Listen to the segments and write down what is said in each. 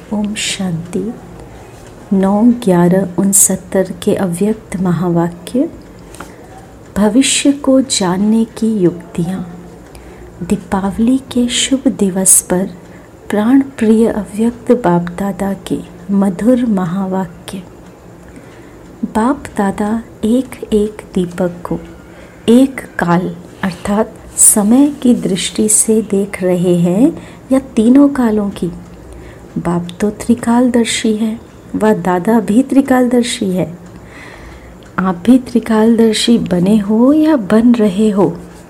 ओम शांति। 9/11/69 के अव्यक्त महावाक्य। भविष्य को जानने की युक्तियाँ। दीपावली के शुभ दिवस पर प्राण प्रिय अव्यक्त बाप दादा के मधुर महावाक्य। बाप दादा एक एक दीपक को एक काल अर्थात समय की दृष्टि से देख रहे हैं या तीनों कालों की। बाप तो त्रिकालदर्शी है व दादा भी त्रिकालदर्शी है। आप भी त्रिकालदर्शी बने हो या बन रहे हो।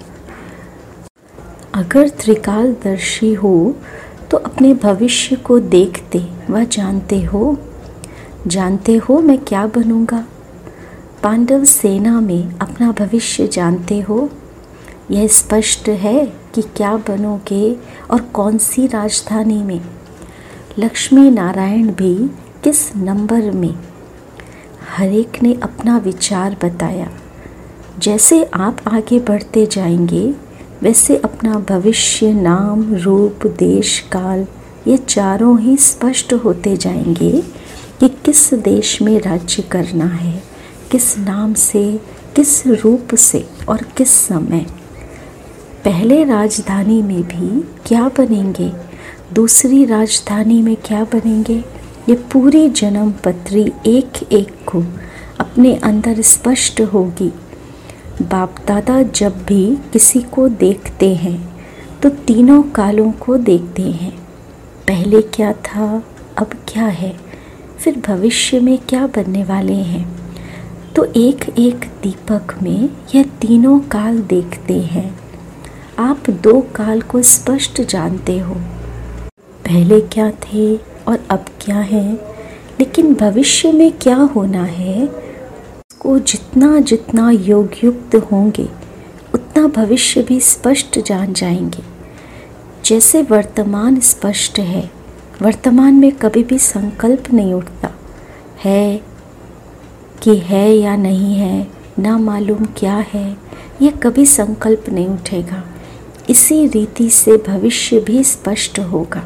अगर त्रिकालदर्शी हो तो अपने भविष्य को देखते व जानते हो मैं क्या बनूंगा। पांडव सेना में अपना भविष्य जानते हो। यह स्पष्ट है कि क्या बनोगे और कौन सी राजधानी में। लक्ष्मी नारायण भी किस नंबर में। हर एक ने अपना विचार बताया। जैसे आप आगे बढ़ते जाएंगे वैसे अपना भविष्य, नाम, रूप, देश, काल ये चारों ही स्पष्ट होते जाएंगे कि किस देश में राज्य करना है, किस नाम से, किस रूप से और किस समय। पहले राजधानी में भी क्या बनेंगे, दूसरी राजधानी में क्या बनेंगे, ये पूरी जन्म पत्री एक एक को अपने अंदर स्पष्ट होगी। बाप दादा जब भी किसी को देखते हैं तो तीनों कालों को देखते हैं। पहले क्या था, अब क्या है, फिर भविष्य में क्या बनने वाले हैं। तो एक एक दीपक में यह तीनों काल देखते हैं। आप दो काल को स्पष्ट जानते हो। पहले क्या थे और अब क्या है, लेकिन भविष्य में क्या होना है उसको जितना जितना योग युक्त होंगे उतना भविष्य भी स्पष्ट जान जाएंगे। जैसे वर्तमान स्पष्ट है, वर्तमान में कभी भी संकल्प नहीं उठता है कि है या नहीं है, ना मालूम क्या है, यह कभी संकल्प नहीं उठेगा। इसी रीति से भविष्य भी स्पष्ट होगा।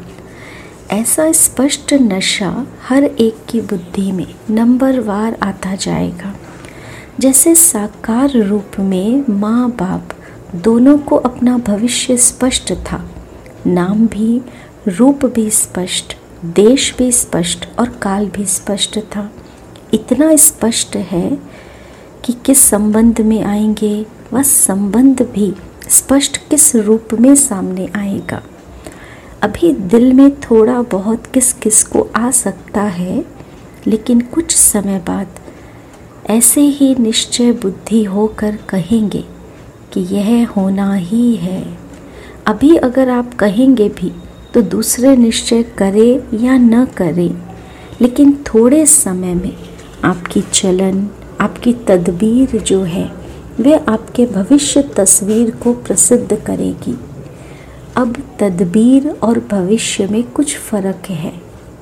ऐसा स्पष्ट नशा हर एक की बुद्धि में नंबरवार आता जाएगा। जैसे साकार रूप में माँ बाप दोनों को अपना भविष्य स्पष्ट था, नाम भी, रूप भी स्पष्ट, देश भी स्पष्ट और काल भी स्पष्ट था। इतना स्पष्ट है कि किस संबंध में आएंगे, वह संबंध भी स्पष्ट किस रूप में सामने आएगा। अभी दिल में थोड़ा बहुत किस किस को आ सकता है, लेकिन कुछ समय बाद ऐसे ही निश्चय बुद्धि होकर कहेंगे कि यह होना ही है। अभी अगर आप कहेंगे भी तो दूसरे निश्चय करें या न करें, लेकिन थोड़े समय में आपकी चलन, आपकी तदबीर जो है वह आपके भविष्य तस्वीर को प्रसिद्ध करेगी। अब तदबीर और भविष्य में कुछ फर्क है,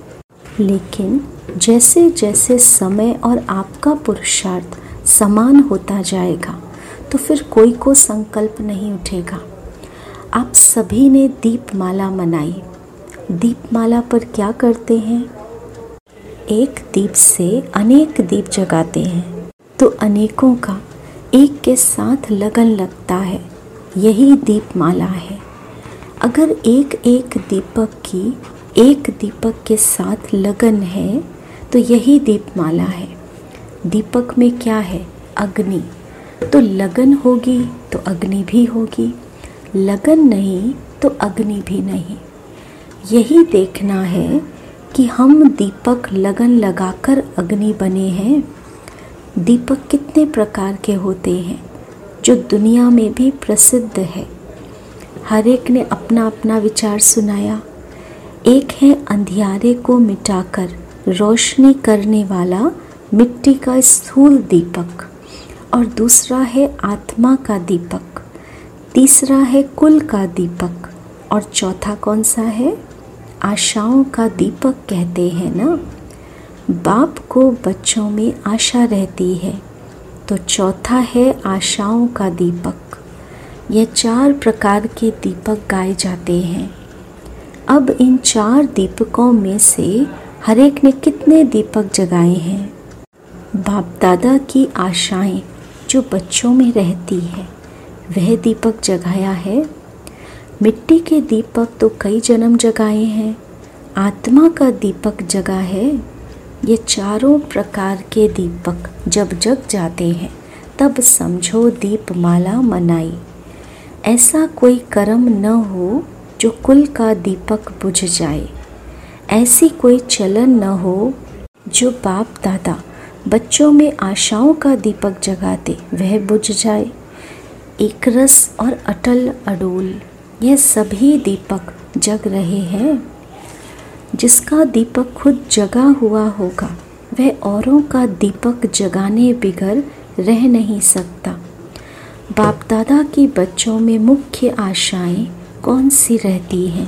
लेकिन जैसे जैसे समय और आपका पुरुषार्थ समान होता जाएगा तो फिर कोई को संकल्प नहीं उठेगा। आप सभी ने दीपमाला मनाई। दीपमाला पर क्या करते हैं, एक दीप से अनेक दीप जगाते हैं तो अनेकों का एक के साथ लगन लगता है। यही दीपमाला है। अगर एक एक दीपक की एक दीपक के साथ लगन है तो यही दीपमाला है। दीपक में क्या है, अग्नि। तो लगन होगी तो अग्नि भी होगी, लगन नहीं तो अग्नि भी नहीं। यही देखना है कि हम दीपक लगन लगाकर अग्नि बने हैं। दीपक कितने प्रकार के होते हैं जो दुनिया में भी प्रसिद्ध है। हर एक ने अपना अपना विचार सुनाया। एक है अंधियारे को मिटाकर रोशनी करने वाला मिट्टी का स्थूल दीपक, और दूसरा है आत्मा का दीपक, तीसरा है कुल का दीपक, और चौथा कौन सा है, आशाओं का दीपक कहते हैं ना। बाप को बच्चों में आशा रहती है तो चौथा है आशाओं का दीपक। यह 4 प्रकार के दीपक गाए जाते हैं। अब इन 4 दीपकों में से हर एक ने कितने दीपक जगाए हैं? बाप दादा की आशाएं जो बच्चों में रहती है वह दीपक जगाया है। मिट्टी के दीपक तो कई जन्म जगाए हैं, आत्मा का दीपक जगा है। ये चारों प्रकार के दीपक जब जग जाते हैं तब समझो दीपमाला मनाई। ऐसा कोई कर्म न हो जो कुल का दीपक बुझ जाए, ऐसी कोई चलन न हो जो बाप दादा बच्चों में आशाओं का दीपक जगाते वह बुझ जाए। एक रस और अटल अडोल यह सभी दीपक जग रहे हैं। जिसका दीपक खुद जगा हुआ होगा वह औरों का दीपक जगाने बिगर रह नहीं सकता। बाप दादा की बच्चों में मुख्य आशाएं कौन सी रहती हैं?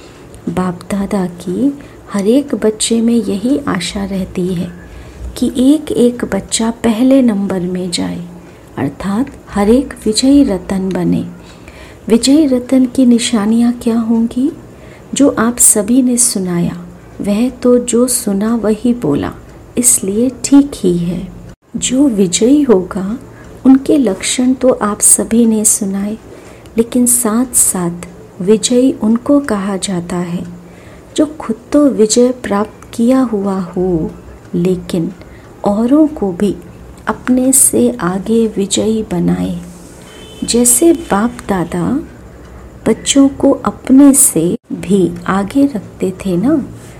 बाप दादा की हर एक बच्चे में यही आशा रहती है कि एक एक बच्चा पहले नंबर में जाए, अर्थात हर एक विजयी रतन बने। विजयी रतन की निशानियाँ क्या होंगी? जो आप सभी ने सुनाया वह तो जो सुना वही बोला, इसलिए ठीक ही है। जो विजयी होगा उनके लक्षण तो आप सभी ने सुनाए, लेकिन साथ साथ विजयी उनको कहा जाता है जो खुद तो विजय प्राप्त किया हुआ हो, लेकिन औरों को भी अपने से आगे विजयी बनाए। जैसे बाप दादा बच्चों को अपने से भी आगे रखते थे ना,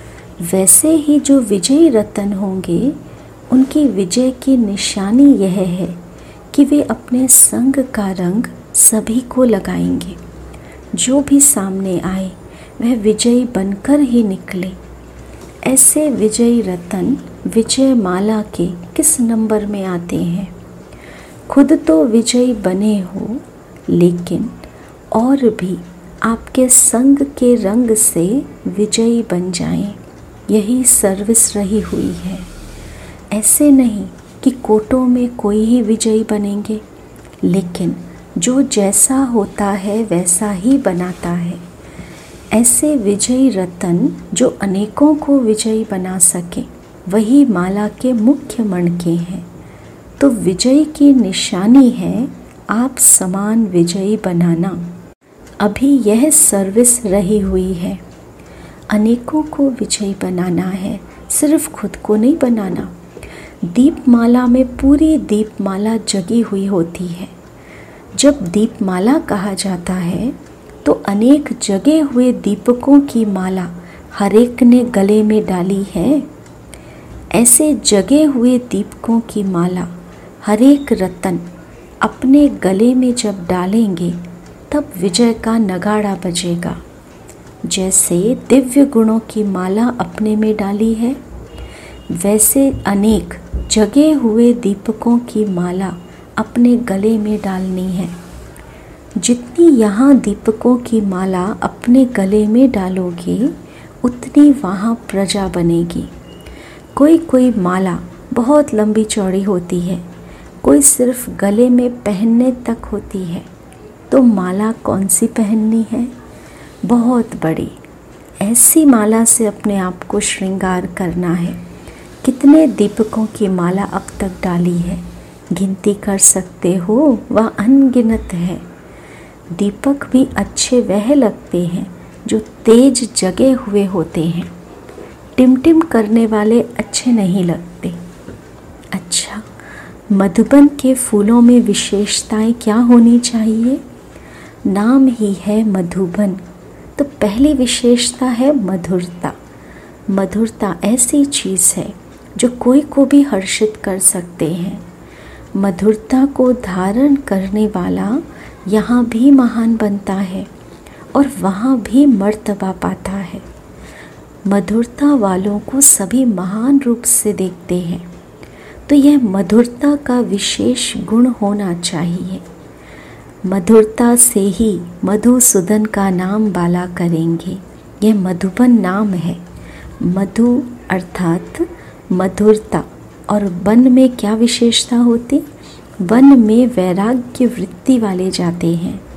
वैसे ही जो विजयी रतन होंगे उनकी विजय की निशानी यह है कि वे अपने संग का रंग सभी को लगाएंगे। जो भी सामने आए वह विजयी बनकर ही निकले। ऐसे विजयी रतन विजय माला के किस नंबर में आते हैं? खुद तो विजयी बने हो, लेकिन और भी आपके संग के रंग से विजयी बन जाएं। यही सर्विस रही हुई है। ऐसे नहीं कि कोटों में कोई ही विजयी बनेंगे, लेकिन जो जैसा होता है वैसा ही बनाता है। ऐसे विजयी रतन जो अनेकों को विजयी बना सके वही माला के मुख्य मणके हैं। तो विजयी की निशानी है आप समान विजयी बनाना। अभी यह सर्विस रही हुई है। अनेकों को विजयी बनाना है, सिर्फ खुद को नहीं बनाना। दीपमाला में पूरी दीपमाला जगी हुई होती है। जब दीपमाला कहा जाता है तो अनेक जगे हुए दीपकों की माला हर एक ने गले में डाली है। ऐसे जगे हुए दीपकों की माला हर एक रतन अपने गले में जब डालेंगे तब विजय का नगाड़ा बजेगा। जैसे दिव्य गुणों की माला अपने में डाली है, वैसे अनेक जगे हुए दीपकों की माला अपने गले में डालनी है। जितनी यहाँ दीपकों की माला अपने गले में डालोगे उतनी वहाँ प्रजा बनेगी। कोई कोई माला बहुत लंबी चौड़ी होती है, कोई सिर्फ गले में पहनने तक होती है। तो माला कौन सी पहननी है? बहुत बड़ी। ऐसी माला से अपने आप को श्रृंगार करना है। कितने दीपकों की माला अब तक डाली है? गिनती कर सकते हो? वह अनगिनत है। दीपक भी अच्छे वह लगते हैं जो तेज जगे हुए होते हैं। टिमटिम करने वाले अच्छे नहीं लगते। अच्छा, मधुबन के फूलों में विशेषताएं क्या होनी चाहिए? नाम ही है मधुबन, तो पहली विशेषता है मधुरता। मधुरता ऐसी चीज़ है जो कोई को भी हर्षित कर सकते हैं। मधुरता को धारण करने वाला यहाँ भी महान बनता है और वहाँ भी मर्तबा पाता है। मधुरता वालों को सभी महान रूप से देखते हैं। तो यह मधुरता का विशेष गुण होना चाहिए। मधुरता से ही मधुसूदन का नाम बाला करेंगे। यह मधुबन नाम है। मधु अर्थात मधुरता। और वन में क्या विशेषता होती? वन में वैराग्य वृत्ति वाले जाते हैं।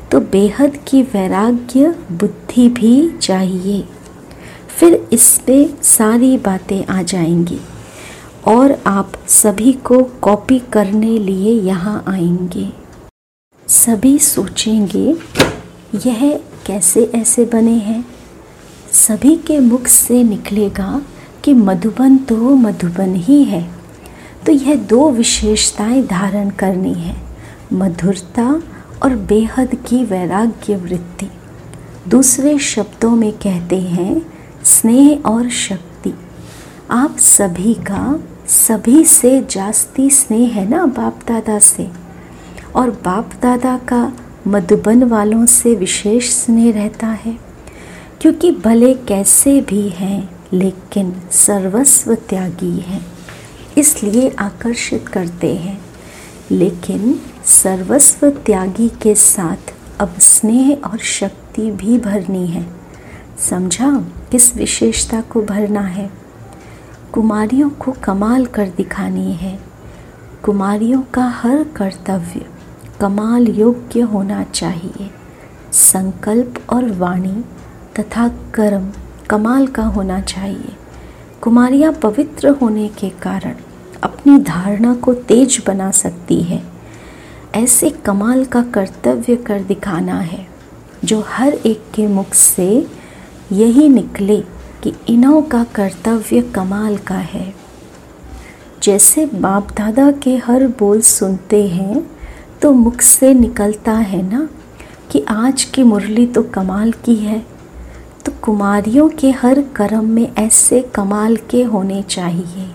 तो बेहद की वैराग्य बुद्धि भी चाहिए। फिर इसमें सारी बातें आ जाएंगी और आप सभी को कॉपी करने लिए यहाँ आएंगे। सभी सोचेंगे यह कैसे ऐसे बने हैं। सभी के मुख से निकलेगा कि मधुबन तो मधुबन ही है। तो यह दो विशेषताएं धारण करनी है, मधुरता और बेहद की वैराग्य वृत्ति। दूसरे शब्दों में कहते हैं स्नेह और शक्ति। आप सभी का सभी से जास्ती स्नेह है ना बाप दादा से, और बाप दादा का मधुबन वालों से विशेष स्नेह रहता है, क्योंकि भले कैसे भी हैं लेकिन सर्वस्व त्यागी हैं, इसलिए आकर्षित करते हैं। लेकिन सर्वस्व त्यागी के साथ अब स्नेह और शक्ति भी भरनी है। समझा किस विशेषता को भरना है? कुमारियों को कमाल कर दिखानी है। कुमारियों का हर कर्तव्य कमाल योग्य होना चाहिए। संकल्प और वाणी तथा कर्म कमाल का होना चाहिए। कुमारियाँ पवित्र होने के कारण अपनी धारणा को तेज बना सकती है। ऐसे कमाल का कर्तव्य कर दिखाना है जो हर एक के मुख से यही निकले कि इन्हों का कर्तव्य कमाल का है। जैसे बाप दादा के हर बोल सुनते हैं तो मुख से निकलता है ना कि आज की मुरली तो कमाल की है। तो कुमारियों के हर कर्म में ऐसे कमाल के होने चाहिए।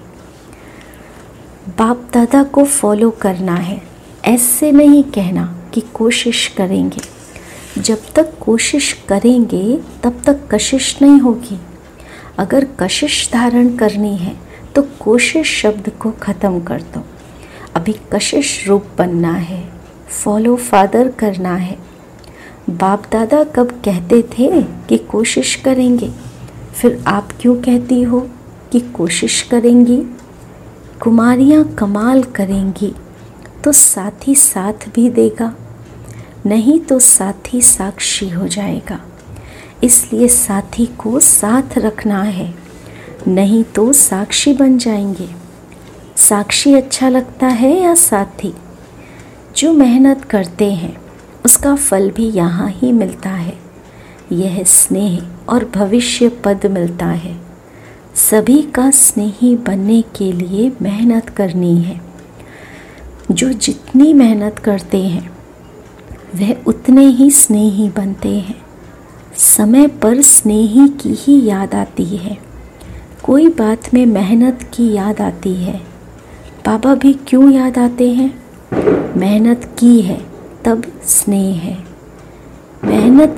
बाप दादा को फॉलो करना है। ऐसे नहीं कहना कि कोशिश करेंगे। जब तक कोशिश करेंगे तब तक कशिश नहीं होगी। अगर कशिश धारण करनी है तो कोशिश शब्द को ख़त्म कर दो। अभी कशिश रूप बनना है, फॉलो फादर करना है। बाप दादा कब कहते थे कि कोशिश करेंगे, फिर आप क्यों कहती हो कि कोशिश करेंगी? कुमारियाँ कमाल करेंगी तो साथी साथ भी देगा, नहीं तो साथी साक्षी हो जाएगा। इसलिए साथी को साथ रखना है, नहीं तो साक्षी बन जाएंगे। साक्षी अच्छा लगता है या साथी? जो मेहनत करते हैं उसका फल भी यहाँ ही मिलता है। यह स्नेह और भविष्य पद मिलता है। सभी का स्नेही बनने के लिए मेहनत करनी है। जो जितनी मेहनत करते हैं वह उतने ही स्नेही बनते हैं। समय पर स्नेही की ही याद आती है। कोई बात में मेहनत की याद आती है। बाबा भी क्यों याद आते हैं? मेहनत की है तब स्नेह है। मेहनत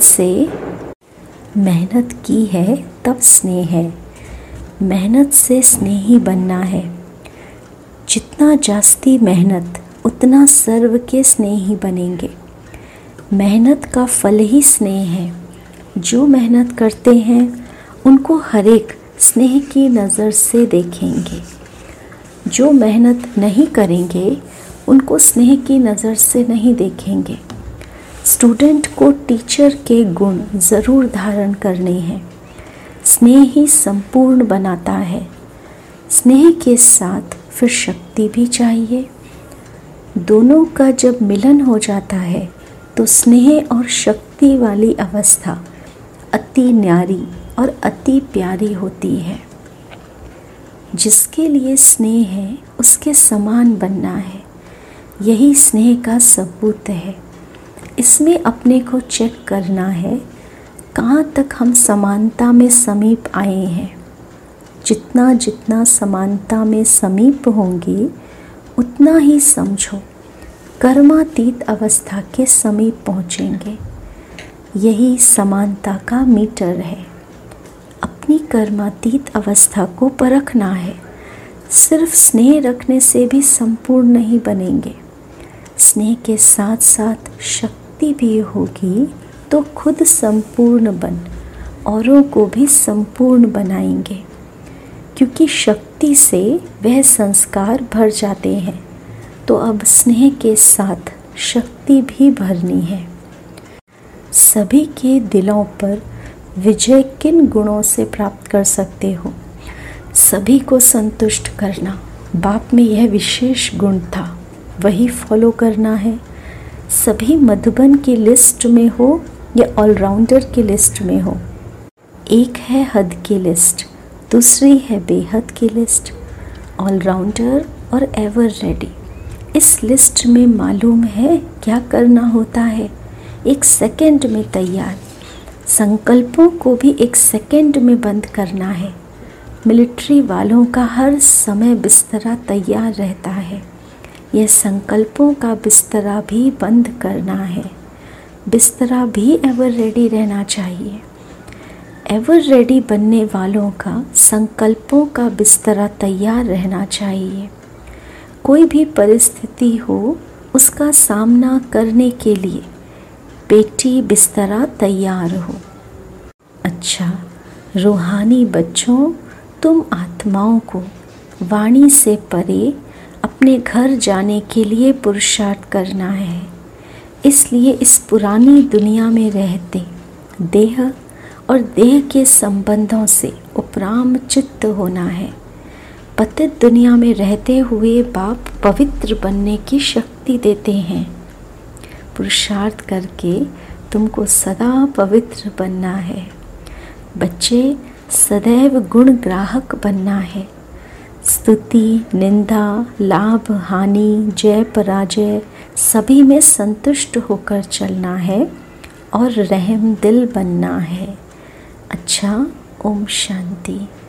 की है तब स्नेह है। मेहनत से स्नेही बनना है। जितना जास्ती मेहनत उतना सर्व के स्नेही बनेंगे। मेहनत का फल ही स्नेह है। जो मेहनत करते हैं उनको हर एक स्नेह की नज़र से देखेंगे। जो मेहनत नहीं करेंगे उनको स्नेह की नज़र से नहीं देखेंगे। स्टूडेंट को टीचर के गुण ज़रूर धारण करने हैं। स्नेह ही संपूर्ण बनाता है। स्नेह के साथ फिर शक्ति भी चाहिए। दोनों का जब मिलन हो जाता है तो स्नेह और शक्ति वाली अवस्था अति न्यारी और अति प्यारी होती है। जिसके लिए स्नेह है उसके समान बनना है। यही स्नेह का सबूत है। इसमें अपने को चेक करना है कहाँ तक हम समानता में समीप आए हैं। जितना जितना समानता में समीप होंगे उतना ही समझो कर्मातीत अवस्था के समीप पहुँचेंगे। यही समानता का मीटर है। अपनी कर्मातीत अवस्था को परखना है। सिर्फ स्नेह रखने से भी संपूर्ण नहीं बनेंगे। स्नेह के साथ साथ शक्ति भी होगी तो खुद संपूर्ण बन औरों को भी संपूर्ण बनाएंगे, क्योंकि शक्ति से वह संस्कार भर जाते हैं। तो अब स्नेह के साथ शक्ति भी भरनी है। सभी के दिलों पर विजय किन गुणों से प्राप्त कर सकते हो? सभी को संतुष्ट करना। बाप में यह विशेष गुण था, वही फॉलो करना है। सभी मधुबन की लिस्ट में हो या ऑलराउंडर की लिस्ट में हो। एक है हद की लिस्ट, दूसरी है बेहद की लिस्ट। ऑलराउंडर और एवर रेडी। इस लिस्ट में मालूम है क्या करना होता है, एक सेकंड में तैयार। संकल्पों को भी एक सेकंड में बंद करना है। मिलिट्री वालों का हर समय बिस्तरा तैयार रहता है, यह संकल्पों का बिस्तरा भी बंद करना है। बिस्तरा भी एवर रेडी रहना चाहिए। एवर रेडी बनने वालों का संकल्पों का बिस्तरा तैयार रहना चाहिए। कोई भी परिस्थिति हो, उसका सामना करने के लिए पेटी बिस्तरा तैयार हो। अच्छा, रूहानी बच्चों, तुम आत्माओं को वाणी से परे अपने घर जाने के लिए पुरुषार्थ करना है। इसलिए इस पुरानी दुनिया में रहते देह और देह के संबंधों से उपराम चित्त होना है। पतित दुनिया में रहते हुए बाप पवित्र बनने की शक्ति देते हैं। पुरुषार्थ करके तुमको सदा पवित्र बनना है। बच्चे, सदैव गुण ग्राहक बनना है। स्तुति, निंदा, लाभ, हानि, जय पराजय सभी में संतुष्ट होकर चलना है और रहम दिल बनना है। अच्छा, ओम शांति।